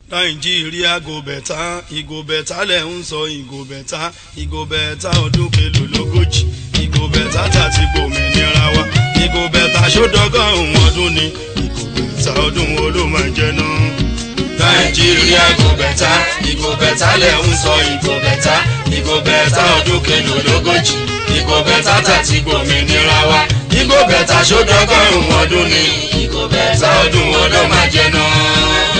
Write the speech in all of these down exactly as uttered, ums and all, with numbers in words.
Nàìjíríà go better, e go better lẹ̀ ń sọ e go better, e go better ọdún kelo lógójì, e go better tàti gbòmìnira wa, e go better ṣódọ́gọ́rùn ọdún ni, e go better ọdún wo ló máa jẹ náà. Nàìjíríà go better, e go better lẹ̀ ń sọ e go better, e go better ọdún kelo lógójì, e go better tàti gbòmìnira wa, e go better ṣódọ́gọ́rùn ọdún ni, e go better ọdún wo ló máa jẹ náà.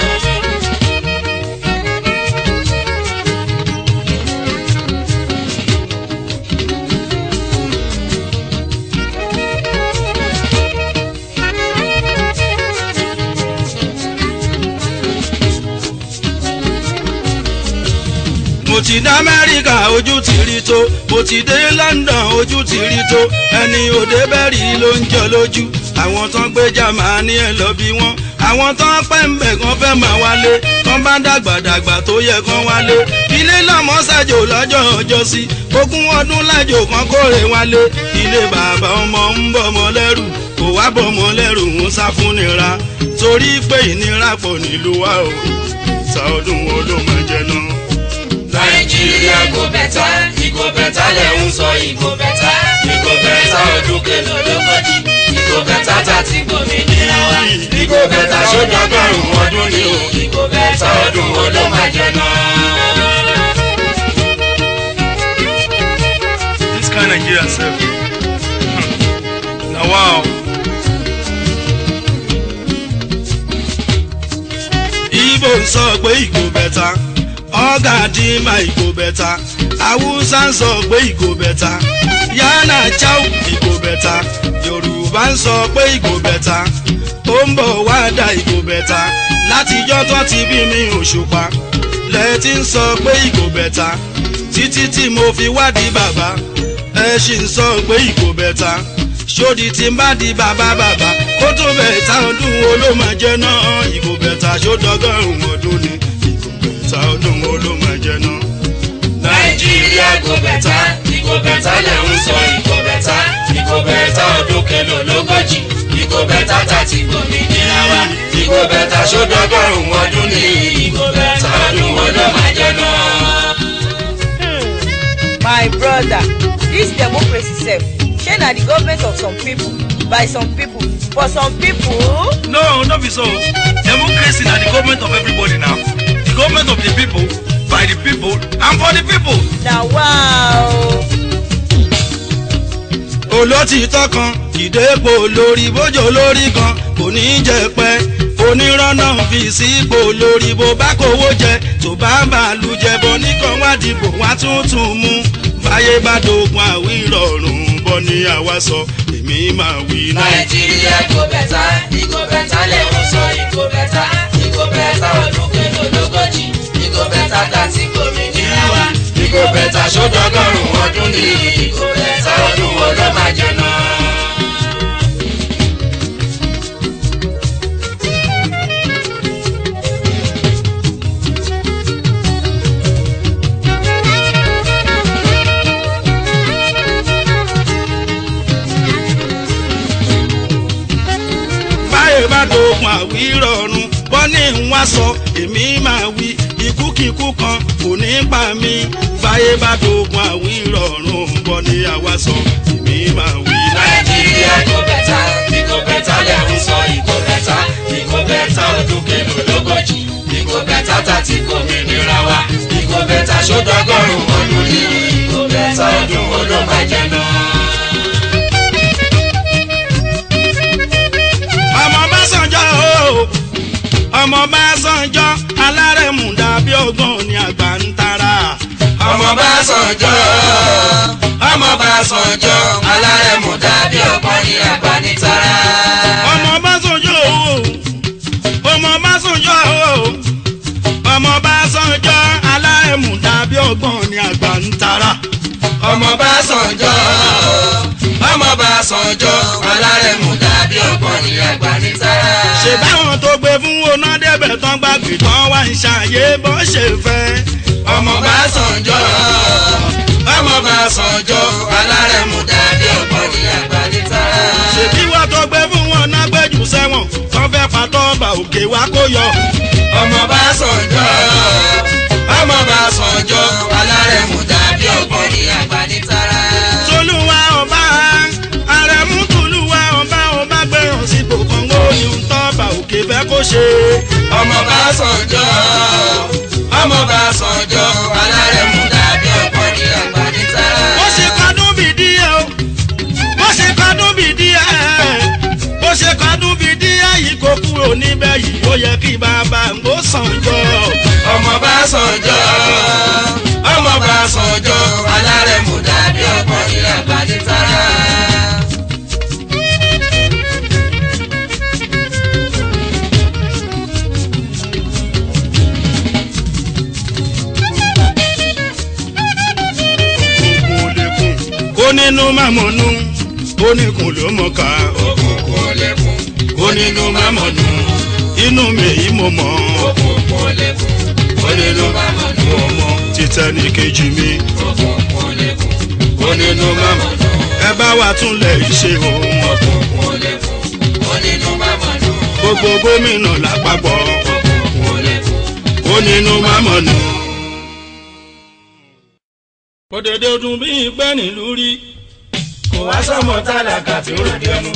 Mo ti dé Amẹ́ríkà ojú ti rí tó, mo ti dé London ojú ti rí tó, ẹni òde bẹ́rì ló ń jọ lójú, àwọn tán gbé Jámánì ẹ̀ lọ bí wọ́n, àwọn tán pẹ́ ń bẹ̀ kan fẹ́ máa wálé, kán bá dàgbàdàgbà tó yẹ kán wálé, ilé lọ́mọ ṣàjò lọ́jọ́ ọjọ́ sí, ogún ọdún lájò kan kórè wálé, ilé bàbá ọmọ ń bọ̀mọ lẹ́rù, kò wá bọ̀mọ lẹ́rù ń sá fún nira, torí pé ìnira pọ̀ nílùú wa o, ìta ọdún wo ló máa jẹ náà. Nàìjíríà go better, e go better lẹ̀ ń sọ e go better, e go better ọdún kelo lógójì, e go better tàti gbòmìnira wa, e go better ṣódọ́gọ́rùn ọdún ni o, e go better ọdún wo ló máa jẹ náà. This kind Nigeria sef, na wow. Igbo ń sọ pé e go better. Ọ̀gàdìmá ìgò bẹ̀ta, Haúsá ń sọ pé ìgò bẹ̀ta, Yánà Cháu ìgò bẹ̀ta, Yorùbá ń sọ pé ìgò bẹ̀ta, ó ń bọ̀ wá dá ìgò bẹ̀ta, látijọ́ tó ti bí mi Òṣùpá, lẹ́tí ń sọ pé ìgò bẹ̀ta, títí tí mo fi wádìí bàbá, ẹ ṣì ń sọ pé ìgò bẹ̀ta, ṣódì tí ń bá di bàbá bàbá, kó tó bẹ̀ta ọdún wo ló máa jẹ náà, ìgò bẹ̀ta ṣódọ́gọ́rùn ọdún ni. Ọdún wo ló máa jẹ náà. Nàìjíríà go better, e go better lẹ̀ ń sọ e go better, e go better ọdún kelo lógójì, e go better tàti gbòmìnira wa, e go better ṣódọ́gọ́rùn ọdún ni, e go better ọdún wo ló máa jẹ náà. My brother, this democracy sef, shey na the government of some people, by some people, for some people? No, no be so. Democracy na the government of everybody now. Government of the people, by the people, and for the people. Na wow. Olótìtọ́ kan ìdépò lórí bójó lórí kan kò ní jẹ pẹ́, onírànà fi sípò lórí bó bá kówó jẹ tó bá bàálù jẹ bọ́ nìkan wá dìbò wá tuntun mú, báyé bá dogun àwírọ̀rùn bọ́ ní àwa sọ èmi máa wí. Nàìjíríà go better, e go better lẹ̀ ń sọ e go better, e go better ọdún kelo lógójì, e go better tàti gbòmìnira wa, e go better ṣódọ́gọ́rùn ọdún ni, e go better ọdún wo ló máa jẹ náà. Bá dogun àwírọ̀rùn bọ́ ní ń wá sọ èmi máa wí, ikúkíkú kan kò ní pa mí, báyé bá dogun àwírọ̀rùn bọ́ ní àwa sọ èmi máa wí. Nàìjíríà go better, e go better lẹ̀ ń sọ e go better, e go better ọdún kelo lógójì, e go better tàti gbòmìnira wa, e go better ṣódọ́gọ́rùn ọdún ni, e go better ọdún wo ló máa jẹ náà. Ọmọ bá Sànjọ́ alárẹ̀mú dàbí ọgbọ́n ní àgbà ń tara. Ọmọ bá Sànjọ́, ọmọ bá Sànjọ́ alárẹ̀mú dàbí ọgbọ́n ní àgbà ń tara. Ọmọ bá Sànjọ́ o, ọmọ bá Sànjọ́ o, ọmọ bá Sànjọ́ alárẹ̀mú dàbí ọgbọ́n ní àgbà ń tara. Ọmọ bá Sànjọ́, ọmọ bá Sànjọ́ alárẹ̀mú dàbí ọgbọ́n ní àgbà ń tara. Ṣé báwọn tó gbé fún oná débẹ̀ tán gbàgbé tán wá ń ṣàyè bó ṣe fẹ́. Ọmọ bá Sànjọ́, ọmọ bá Sànjọ́ alárẹ̀mú dàbí ọgbọ́n ní àgbà ń tara. Ṣèbí wọ́n tó gbé fún wọn náà gbẹ́jù sẹ́wọ̀n tán fẹ́ pàtó ọba òkè wá kó yọ. ọmọ bá sànjọ́ ọmọ bá sànjọ́ alárẹ̀mú dàbí ọgbọ́n ní àgbàdì tara. tolúwa ọba àrẹ̀mú tolúwa ọba ọba gbẹ̀rán sípò kọ́ńgó ní ń tọ́ba òkè fẹ́ kó ṣe. ọmọ bá sànjọ́ ọmọ bá sànjọ́ alárẹ̀mú dàbí ọgbọ́n ní àgbàdì tara. bó ṣe kadún bì díẹ̀ o bó ṣe kadún bì díẹ̀ bó ṣe kadún bì díẹ̀ yìí kò kúrò níbẹ̀ yìí ó yẹ kí bàbá ń gbó sànjọ́. ọmọ bá sànjọ́ ọmọ bá sànjọ́ alárẹ̀mú dàbí ọgbọ́n ní àgbàdì tara. kó nínú mamọ̀nù ó ní kùn ló mọ̀ ká. òkùnkùn ò lè kún kó nínú mamọ̀nù inú mi yìí mo mọ̀. òkùnkùn ò lè kún kó nínú mamọ̀nù ọmọ títẹ́ ní kejì mi. òkùnkùn ò lè kún kó nínú mamọ̀nù. ẹ bá wa tún lẹ̀ ṣe o. òkùnkùn ò lè kún kó nínú mamọ̀nù. gbogbo gómìnà lápapọ̀. òkùnkùn ò lè kún kó nínú mamọ̀nù. òdèdè ọdún bí ìgbẹ́ nílùú rí. kò wá sọmọ tálákà tí ó ròde ẹnu.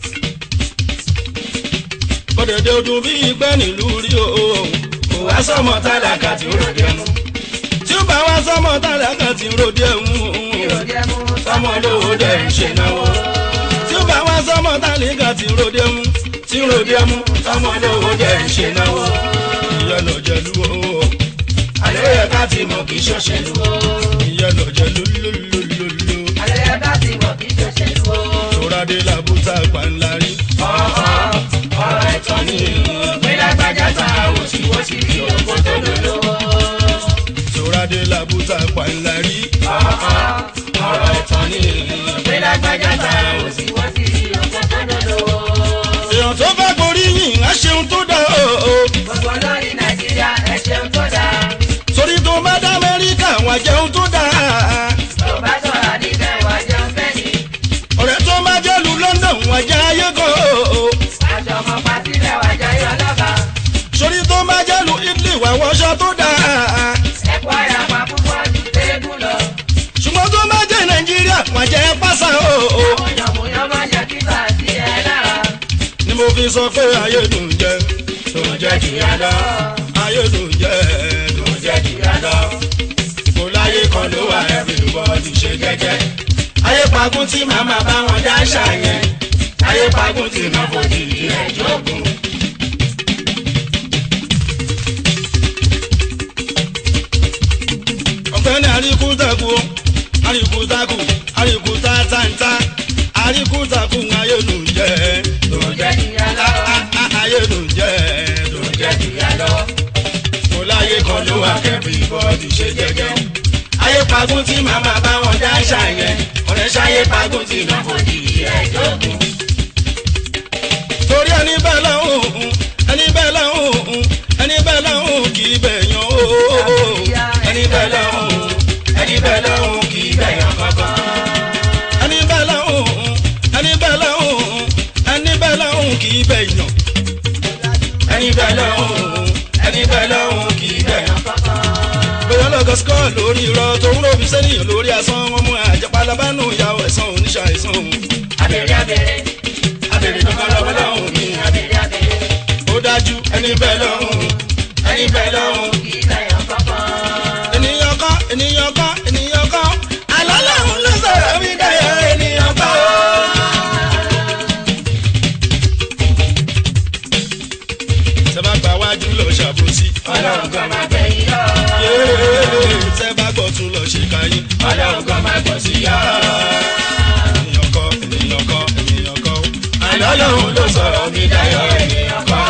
òdèdè ọdún bí ìgbẹ́ nílùú rí o. kò wá sọmọ tálákà tí ó ròde ẹnu. tí ó bá wá sọmọ tálákà tí ó ròde ẹnu. sọmọ lówó dẹ̀ ń ṣe náwó. tí ó bá wá sọmọ tálákà tí ó ròde ẹnu. tí ó ròde ẹnu sọmọ lówó dẹ̀ ń ṣe náwó. ìyẹn lọ jẹlu o. àlẹ́ yẹ ká ti mọ̀ kí ṣọ́ṣẹ́lu o. ìyẹn lọ jẹlu lólólólóló. àlẹ́ yẹ ká ti mọ̀ kí ṣọ́ṣẹ́lu o. tòrádé làbúta pàǹlarí. ọ̀rọ̀ ẹ̀tọ́ ni pé lágbájá ta wòsíwòsí kí oko tó lòlò. tòrádé làbúta pàǹlarí. ọ̀rọ̀ ẹ̀tọ́ ni pé lágbájá ta wòsíwòsí kí oko tó lòlò. èèyàn tó bá gorí yìn á ṣeun tó dá o. gbogbo lórí nàìjíríà ẹ ṣeun tó dáa. torí tó bá dá amẹ́ríkà wà jẹun tó dá. tó bá sọ̀rọ̀ níbẹ̀ wá jẹun fẹ́ ni. ọ̀rẹ́ tó bá jẹ́lu London wà jẹ́ ayé kan o. aṣọ ọmọ pàtílẹ̀ wá jẹ́ yọ lọ́ba. torí tó bá jẹ́lu Italy wà wọṣọ tó dá. ẹ̀kọ́ àyàpá púpọ̀ ju téégún lọ. ṣùgbọ́n tó bá jẹ́ Nàìjíríà wà jẹ́ pásá o. àwọn yànmùyán máa jẹ́ kíkà sí ẹ lára. ni mo fi sọ pé ayé dùn jẹ dùn jẹ́ jù yá lọ. ayé dùn jẹ dùn jẹ́ jù yá lọ. kò láyé kan ló wà everybody ṣe jẹ́jẹ́. ayé pagún tí màmá bá wọn dá ṣàyẹn. ayé pagún tí màmá bò di ẹjọ́ ògùn. ọ̀gbẹ́ni àríkútàkù àríkútàkù àríkútàtàntà àríkútàkù ayé dùn jẹ dùn jẹ́ jù yá lọ. ayé dùn jẹ dùn jẹ́ jù yá lọ. kò láyé kan ló wà everybody ṣe jẹ́jẹ́. ayé pagún tí màmá bá wọn dá ṣàyẹn. ọ̀rẹ́ ṣayé pagún tí màmá bò di ẹjọ́ ògùn. torí ẹni bẹ́ẹ̀ lọ́hùn ẹni bẹ́ẹ̀ lọ́hùn ẹni bẹ́ẹ̀ lọ́hùn kì í bẹ̀yàn o. ẹni bẹ́ẹ̀ lọ́hùn ẹni bẹ́ẹ̀ lọ́hùn kì í bẹ̀yàn kankan. ẹni bẹ́ẹ̀ lọ́hùn ẹni bẹ́ẹ̀ lọ́hùn ẹni bẹ́ẹ̀ lọ́hùn kì í bẹ̀yàn. ẹni bẹ́ẹ̀ lọ́hùn ẹni bẹ́ẹ̀ lọ́hùn kì í bẹ̀yàn kankan. bóyá lọ́gọ́ skọ́ lórí irọ́ tó ń ròbí sẹ́niyàn lórí asán wọn mú àjẹpálábánú ìyàwó ẹ̀sán oníṣàìsàn òun. abèrè abèrè abèrè tó kọ́ lọ́wọ́ lọ́hùn mi abèrè abèrè. ó dájú ẹni bẹ́ẹ̀ lọ́hùn ẹni bẹ́ẹ̀ lọ́hùn kì í bẹ̀yàn kankan. ènìyàn kọ́ ènìyàn kọ́ ènìyàn kọ́ alálàhùn ló sọ̀rọ̀ mí dáyọ̀ ènìyàn kọ́. sẹ́bà gba wájú lọ ṣàbòsí. ọlọ́run kan máa gbẹ̀yìn yọ. sẹ́bà gbọ́ tún lọ ṣe káyín. ọlọ́run kan máa gbọ̀ sí yọ. ènìyàn kọ́ ènìyàn kọ́ ènìyàn kọ́. ọlọ́run ló sọ̀rọ̀ mí dáyọ̀ ènìyàn kọ́.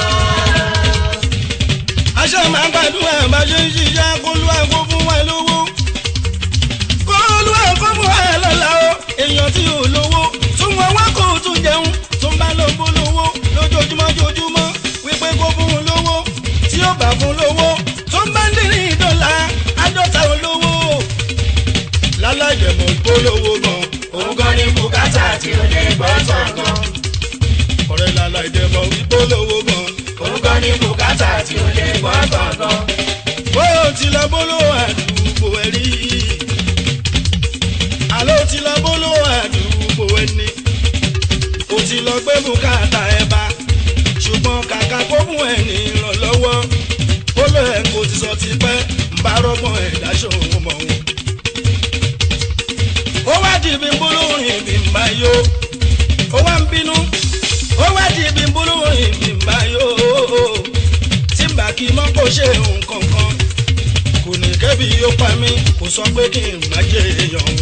aṣọ máa ń gbàdúrà bá ṣe ń ṣiṣẹ́ kó lù àgbo fún wa lówó. kó lù àgbo fún wa lọ́la o. èèyàn tí ò lówó tún wọn wá kó tún jẹun tó ń bá lọ bó lówó lójoojúmọ́ joojúmọ́ wípé kó fún un lówó tí ó bá fún lówó tó ń bá ń dín ní ìdọ́là àádọ́ta olówó. láláìdẹ̀mọ̀ ìpolówó gan. òun gan ni bùkátà tí ó lè gbọ́ tán gan. ọ̀rẹ́ láláìdẹ̀mọ̀ ìpolówó gan. òun gan ní bùkátà tí ò lè gbọ́ gangan. bóyá o ti lọ bólówó àdúgbò ẹ rí àló ti lọ bólówó àdúgbò ẹni o ti lọ gbé bùkátà ẹ bá ṣùgbọ́n kàkà kó fún ẹ ní ìrànlọ́wọ́ ó lọ ẹ̀ kò ti sọ ti pẹ́ ń bá rọ́gbọ́n ẹ̀ dáṣọ òun mọ̀ òun. ó wá di ibi bólórin ibi ń bá yó ó wá ń bínú ó wá di ibi bólórin ibi ń bá yó tí ń bá kí mọ́ kó ṣe nǹkan kan kò ní kẹ́bi yóò pa mí kò sọ pé kí n má jẹ èèyàn òun.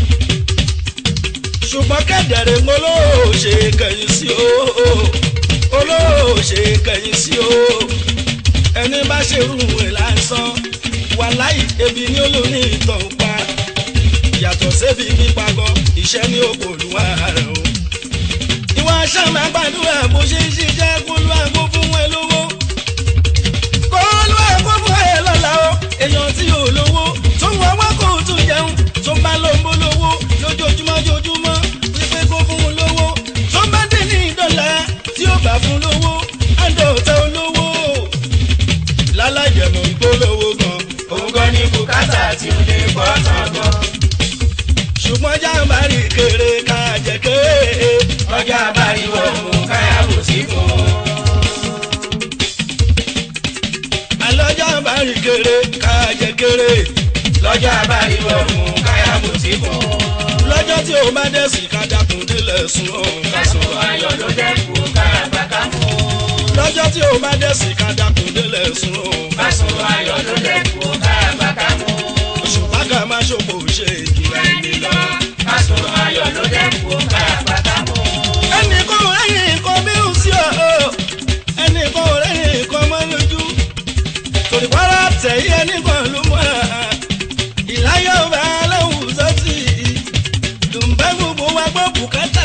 ṣùgbọ́n kẹ́dẹ̀rẹ́ ń olóòṣè kẹ̀yìn sí o olóòṣè kẹ̀yìn sí o ẹni bá ṣerú ẹ̀ lásán wàláì ebi ní olóní ìtàn pa yàtọ̀ sébi pípa gan iṣẹ́ ní òkòlùwà rẹ̀ o. ìwà sàmà gbàdúrà bó ṣe ń ṣiṣẹ́ kólú àgbo fún ẹ lówó kólú àgbo fún ẹ lọ́la o. èèyàn tí ò lówó tó ń wọ́wọ́ kó tún jẹun tó ń bá ló ń bó lówó lójoojúmọ́ jójúmọ́ wípé kó fún un lówó tó ń bá dé ní ìdọ́là tí ó bá fún lówó àdọ̀tà olówó lálàjẹmọ̀ ìgbólówó gan òun gan ní bùkátà tí ò lè gbọ́ gangan. ṣùgbọ́n jàǹbá rí kéré ká jẹ kéré ọjà àbáríwọ̀ mú káyà bò sí fún un. àlọ́ jàǹbá rí kéré ká jẹ kéré lọ́jà àbáríwọ̀ mú káyà bò sí fún un. lọ́jọ́ tí o bá dẹ̀ sí ká dákun délẹ̀ sùn ọ́ kásùn ayọ̀ ló dẹ́kun káyà bàkà mú. lọ́jọ́ tí o bá dẹ̀ sí ká dákun délẹ̀ sùn ọ́ kásùn ayọ̀ ló dẹ́kun káyà bàkà mú. ṣùgbọ́n ká má ṣòfò ṣe ìkìlá ẹni lọ. kásùn ayọ̀ ló dẹ́kun káyà bàkà mú. ẹnì kan ò rẹ́yìn nǹkan bí ó sí ọ ẹnì kan ò rẹ́yìn nǹkan mọ́ lójú torí pàrọ̀ tẹ̀yí ẹnì kan ló mọ̀ ìláyọ̀ bá lọ́hùn sọ́tì dùnbẹ́ gbogbo wa gbọ́ bùkátà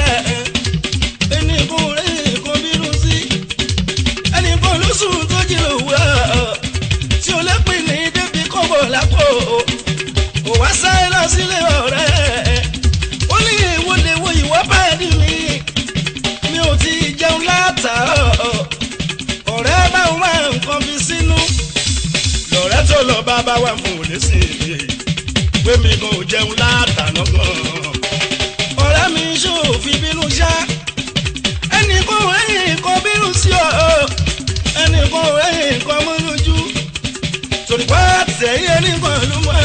ẹnì kan ò rẹ́yìn nǹkan bí ó sí ẹnì kan ló sùn tó jí lòwúrọ̀ tí o lè pín ní débi kọ́bọ̀ lápò ò wá sáré lọ sílé ọ̀rẹ́ ó ní ìwọlé wo ìwọ́ bá dì mí mi ò ti jẹun látàárọ̀ ọ̀rẹ́ bá wà nǹkan fi sínú lọ̀rẹ́ tó lọ bá bá wà fún òní sí i pé mi kò jẹun látàná gan ọ̀rẹ́ mi ṣòfin bínú ṣá ẹnì kan rẹ́yìn kan bínú sí ọ ẹnì kan rẹ́yìn kan mú lójú torí wá tẹ̀yẹ nìkan ló mọ̀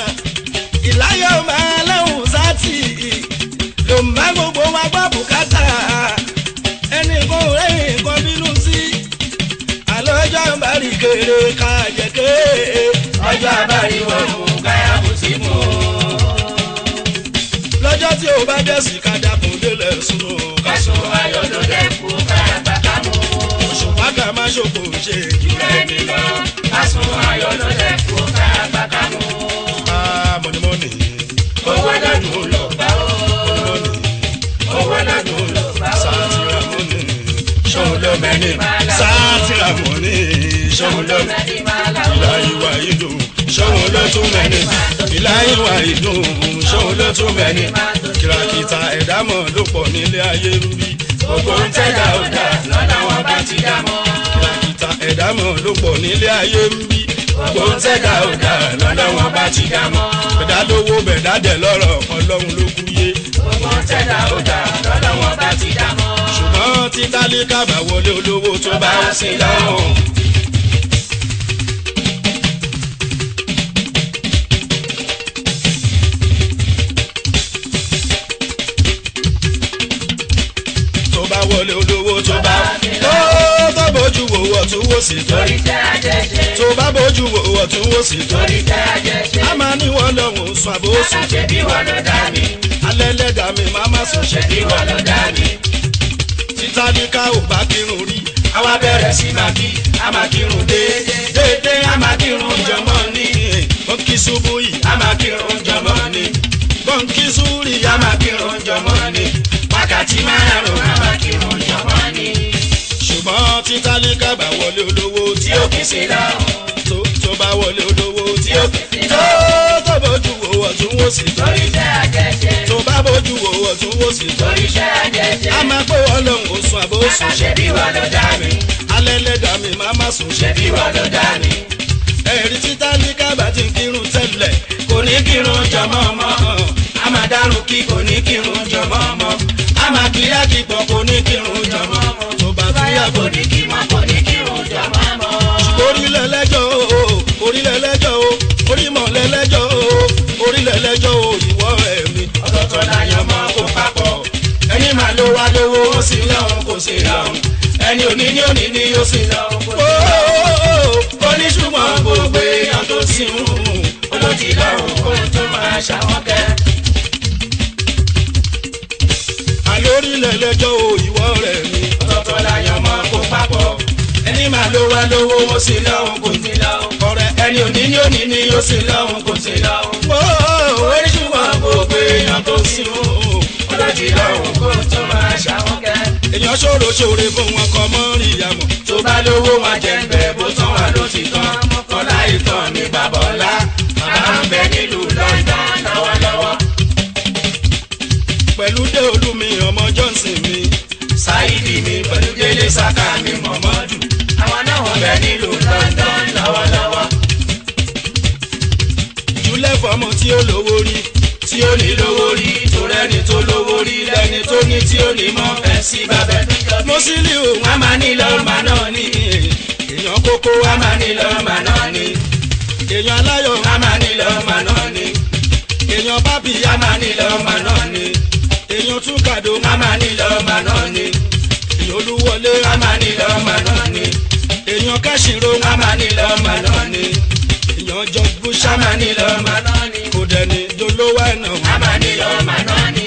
ìláyọ̀ máa láwùn sátì ló ń bá gbogbo wa gbọ́ bùkátà ẹnì kan rẹ́yìn kan bínú sí àlọ́jọ́ ń bá rí kéré ká jẹ kéré ọjà àbáríwọ̀ mú káyà bò sí fún un. lọ́jọ́ tí o bá dẹ̀ sí ká dákun délẹ̀ sùn ọ́ kásùn ayọ̀ ló dẹ́kun káyà bàkà mú. ṣùgbọ́n ká má ṣòfò ṣe ìjùlọ ẹni lọ kásùn ayọ̀ ló dẹ́kun káyà bàkà mú. mọ̀nìmọ́nì owó lọ́dún ló bá ó. owó lọ́dún ló bá ó. sátìrámọ́nì ṣòun ló mẹ́ni máa la ó. sátìrámọ́nì ṣòun ló mẹ́ni máa la ó. ìlà ìwà ìdùn ṣòun ló tún mẹ́ni ìlà ìwà ìdùn ṣòun ló tún mẹ́ni kìràkìtà ẹ̀dámọ̀ ló pọ̀ nílé ayé rúbí gbogbo ń tẹ́jà ó dà lọ́dọ̀ wọn bá ti dá mọ́. kìràkìtà ẹ̀dámọ̀ ló pọ̀ nílé ayé rúbí gbogbo ń tẹ́jà ó dà lọ́dọ̀ wọn bá ti dá mọ́. bẹ̀dá lówó bẹ̀dá dẹ̀ lọ́rọ̀ ọlọ́run ló kú yé gbogbo ń tẹ́jà ó dà lọ́dọ̀ wọn bá ti dá mọ́. ṣùgbọ́n tí tálíkà bá wọlé olówó tó bá ń sin lọ́rùn. tó bá wọlé olówó tó bá tó tó bójú wo ọ̀tún wò sí torí tẹ́ àjẹjẹ. tó bá bójú wo ọ̀tún wò sí torí tẹ́ àjẹjẹ. a máa ní wọn lọ́hùn sùn àbóṣù ṣe bí wọn ló dá mi. alẹ́ lẹ́dàá mi máa má sùn ṣe ṣe bí wọn ló dá mi. títà ní ká ò bá kírun rí àwa bẹ̀rẹ̀ sí máa kí a máa kírun déédéé. déédéé a máa kírun jọmọ́ ní. bọ́ǹkì ṣubú yìí a máa kírun jọmọ́ ní. bọ́ǹkì súrì a máa kírun jọmọ́ ní. wákàtí márùn-ún a máa kírun jọmọ́ ní. ṣùgbọ́n títà ní ká bá wọlé olówó tí tí ó ó kì í sí lọ́rùn. tó tó bá wọlé olówó tí ó kì í sí tó lọ́rùn. tó bójú wo ọ̀tún wò sí torí tẹ́ àjẹjẹ. tó bá bójú wo ọ̀tún wò sí torí tẹ́ àjẹjẹ. a máa pé wọn lòun ò sùn àbó sùn. ṣebí wọ́n ló dá mi. alẹ́ lẹ́dà mi máa má sùn. ṣebí wọ́n ló dá mi. ẹ̀rí títà ní kábà tí ń kírun tẹ́lẹ̀. kò ní kírun jọmọ́ ọmọ. a máa dárun kí kò ní kírun jọmọ́ ọmọ. a máa kíyà kí pọ̀ kò ní kírun jọmọ́ ọmọ. tó bá kíyà kò ní kí mọ́ kò ní kírun jọmọ́ ọmọ. orílẹ̀ lẹ́jọ́ o orílẹ̀ lẹ́jọ́ o orímọ̀ lẹ́lẹ́jọ́ o orílẹ̀ lẹ́jọ́ o ìwọ ẹ̀mí. ọ̀tọ̀ọ̀tọ̀ láyọ̀ mọ́ kó papọ̀. ẹni máa ló wá lówó ó sì lọ́hùn kò sí lọ́hùn. ẹni òní ní òní ní ó sì lọ́hùn kò sí lọ́hùn. ó ní ṣùgbọ́n gbogbo èèyàn tó sì ń hùn olódì lọ́hùn kó tó máa ṣàwọn kẹ́. àlórílẹ̀ lẹ́jọ́ o ìwọ rẹ̀ mi. ọ̀tọ̀ọ̀tọ̀ láyọ̀ mọ́ kó papọ̀. ẹni máa ló wá lówó ó sì lọ́hùn kò sí lọ́hùn. ọ̀rẹ́ ẹni òní ní òní ní ó sì lọ́hùn kò sí lọ́hùn. ó ní ṣùgbọ́n gbogbo èèyàn tó sì ń hùn olódì lọ́hùn kó tó máa ṣàwọn kẹ́. èèyàn ṣòro ṣòre fún wọn kọ mọ́ rí ìyàmọ̀. tó bá lówó wọn jẹ ń bẹ bó tán wà ló ti tán. kọ́lá ìtàn ní bàbọ̀lá bàbá ń bẹ nílùú London lọ́wọ́lọ́wọ́. pẹ̀lú dé olúmi ọmọ Johnson mi. Sáìdì mi pẹ̀lú délé Saka mi Mọ̀mọ́dù. àwọn náà wọ́n bẹ nílùú London lọ́wọ́lọ́wọ́. jùlẹ̀ fọmọ tí ó lówó rí. tí ó ní lówó rí torẹ́ni tó lówó rí lẹ́ni tó ní tí ó ní mọ́ ẹ̀ sí bàbá. mo sì lè o wọ́n máa ní lọ́ọ̀mà náà ní. èèyàn kókó wa wọ́n máa ní lọ́ọ̀mà náà ní. èèyàn aláyọ̀ wọ́n máa ní lọ́ọ̀mà náà ní. èèyàn bábí wọ́n máa ní lọ́ọ̀mà náà ní. èèyàn túkàdó wọ́n máa ní lọ́ọ̀mà náà ní. èèyàn olúwọlé wọ́n máa ní lọ́ọ̀mà náà ní. èèyàn kẹ́sìnrò wọ́n máa ní lọ́ọ̀mà náà ní. èèyàn jọ búṣà wọ́n máa ní lọ́ọ̀mà náà ní. kò dẹni dolówó ẹ̀nà. wọ́n máa ní lọ́ọ̀mà náà ní.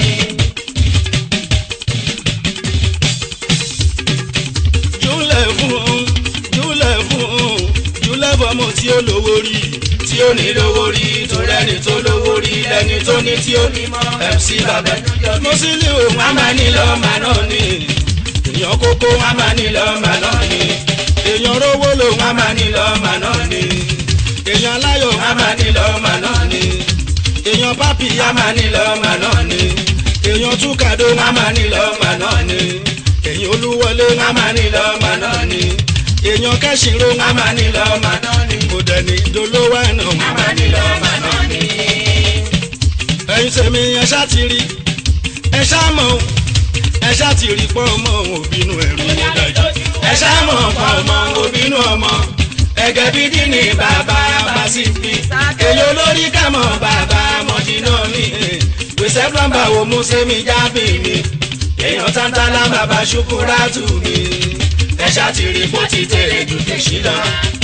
júlẹ̀ fún júlẹ̀ fún júlẹ̀ fọmọ tí ó lówó rí. tí ó ní lówó rí torẹ́ni tó lówó rí lẹ́ni tó ní tí ó ní mọ́ ẹ̀ sí bàbá. mo sì lè o wọ́n máa ní lọ́ọ̀mà náà ní. èèyàn kókó wọ́n máa ní lọ́ọ̀mà náà ní. èèyàn rówó lò wọ́n máa ní lọ́ọ̀mà náà ní. èèyàn aláyọ̀ wọ́n máa ní lọ́ọ̀mà náà ní. èèyàn pápí wọ́n máa ní lọ́ọ̀mà náà ní. èèyàn túkàdó wọ́n máa ní lọ́ọ̀mà náà ní. èèyàn olúwọlé wọ́n máa ní lọ́ọ̀mà náà ní. èèyàn kẹ́sìnrò wọ́n máa ní lọ́ọ̀mà náà ní. kò dẹni dolówó ẹ̀nà. wọ́n máa ní lọ́ọ̀mà náà ní. ẹ̀yin tèmi ẹ ṣá ti rí ẹ ṣá mọ̀ ẹ ṣá ti rí pọ́ ọmọ òbínú ẹ̀rù ló dájú. ẹ ṣá mọ̀ ọ̀pọ̀ ọmọ òbínú ọmọ ẹgẹ bídí ni bàbá bá sì fi èyí olórí kàmọ́ bàbá mọ̀dínà mi gbèsè plọ́mbà wo mú sẹ́mi jábì mi èèyàn tántálá bàbá ṣukúrátù mi ẹ ṣá ti rí bó ti tèrè jù tèṣí lọ.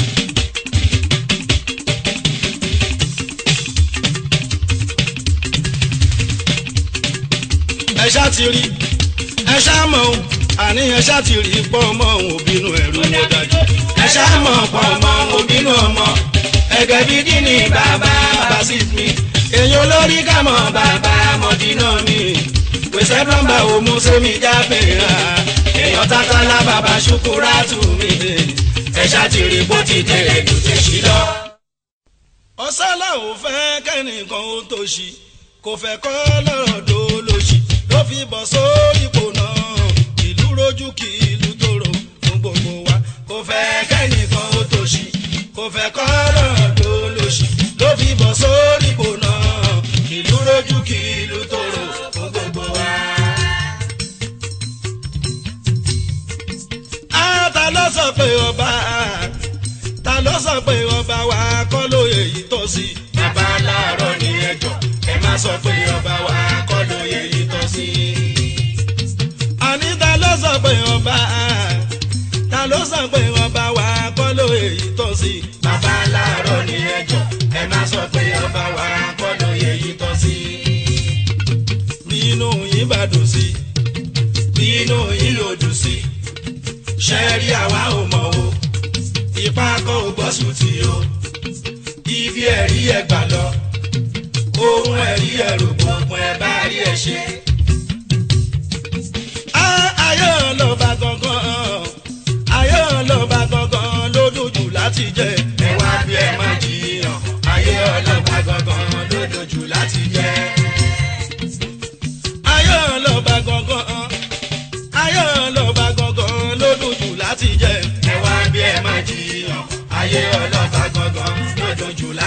ẹ ṣá ti rí ẹ ṣá mọ̀ àní ẹ ṣá ti rí pọ́ ọmọ òbínú ẹ̀rù ló dájú. ẹ ṣá mọ̀ ọ̀pọ̀ ọmọ òbínú ọmọ ẹgẹ bídí ni bàbá bá sì fi èyí olórí kàmọ́ bàbá mọ̀dínà mi gbèsè plọ́mbà wo mú sẹ́mi jábì rà èèyàn tántálá bàbá ṣukúrátù mi ẹ ṣá ti rí bó ti tèrè jù tèṣí lọ. ọ̀sálà ò fẹ́ kẹ́nìkan ó tó ṣì kò fẹ́ kọ́ lọ́rọ̀ tó lóṣì ló fi bọ̀ sórí ipò náà ìlú rojú kí ìlú tòrò fún gbogbo wa kò fẹ́ kẹ́nìkan ó tó ṣì kò fẹ́ kọ́ lọ́rọ̀ tó lóṣì ló fi bọ̀ sórí ipò náà ìlú rojú kí ìlú tòrò fún gbogbo wa. ta ló sọ pé ọba ta ló sọ pé ọba wa kọ́ lóye yìí tó sí. bàbá láàárọ̀ ní ẹjọ́ ẹ má sọ pé ọba wa kọ́ lóye yìí tó sí. àní ta ló sọ pé ọba ta ló sọ pé ọba wa kọ́ lóye yìí tó sí. bàbá láàárọ̀ ní ẹjọ́ ẹ má sọ pé ọba wa kọ́ lóye yìí tó sí. bínú yín bá dùn sí bínú yín ló dùn sí. ṣẹ́ẹ́rì àwa ò mọ̀ o ipá kọ́ ò gbọ́ sùn tí o ibi ẹ̀rí ẹ̀ gbà lọ ohun ẹ̀rí ẹ̀ rò gbogbo ẹ̀ bá rí ẹ̀ ṣe. ayé ọlọ́ba gangan ayé ọlọ́ba gangan ló dojú láti jẹ. ẹ wá bí ẹ má jiyàn ayé ọlọ́ba gangan ló dojú láti jẹ. ayé ọlọ́ba gangan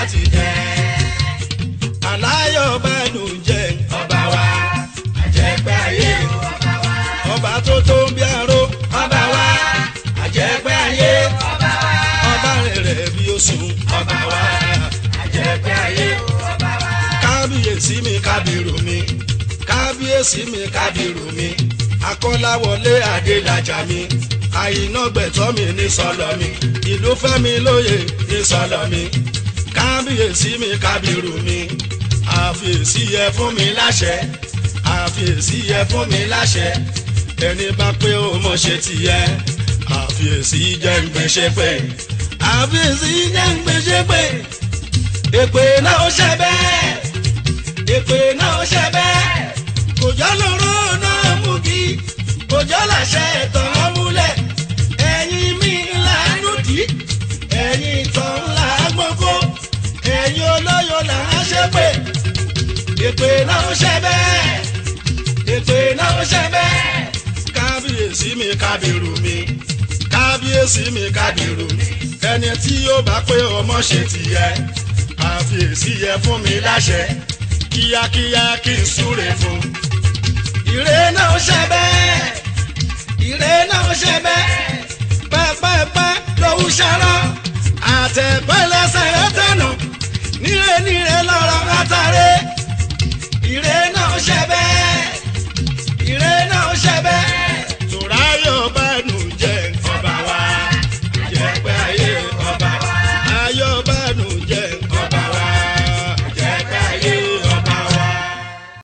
láti jẹ́. aláyọ̀ bá nù jẹ́ ọba wa àjẹpẹ́ ayé ọba wa. ọba tó tó ń bí aró ọba wa àjẹpẹ́ ayé ọba wa. ọba rẹ̀ bí ó sùn ọba wa àjẹpẹ́ ayé ọba wa. kábíyèsí mi kábírù mi kábíyèsí mi kábírù mi akọ́láwọlé adélájà mi àyìnà gbẹ̀tọ́ mi ní sọlọ mi ìlú fẹ́mi lóye ní sọlọ mi kábíyèsí mi kábírù mi àfiyèsí yẹ fún mi láṣẹ àfiyèsí yẹ fún mi láṣẹ ẹni bá pé ó mọ̀ ṣe tìyẹ àfiyèsí jẹ́ ń gbèsè pé àfiyèsí jẹ́ ń gbèsè pé èpè náà ó ṣe bẹ́ẹ̀ èpè náà ó ṣe bẹ́ẹ̀ kò jọ́ lóró náà mú kí kò jọ́ làṣẹ ẹ̀tàn ọmúlẹ̀ ẹ̀yin mi ńlá nùdí ẹ̀yin ìtàn ńlá gbọ́kọ́ ẹ̀yin olóyò là á ṣe pé èpè náà ó ṣe bẹ́ẹ̀ èpè náà ó ṣe bẹ́ẹ̀ kábíyèsí mi kábírù mi kábíyèsí mi kábírù mi ẹni tí yóò bá pé ọmọ ṣe tìyẹ àfiyèsí yẹ fún mi láṣẹ kíákíá kí n súre fún. Ire náà ó ṣe bẹ́ẹ̀ ire náà ó ṣe bẹ́ẹ̀ pẹ́pẹ́pẹ́ lòún ṣarọ́ àtẹ̀pẹ́ lẹ́sẹ̀ rẹ̀ tẹ̀nà níre níre lọ́rọ̀ látàrí ire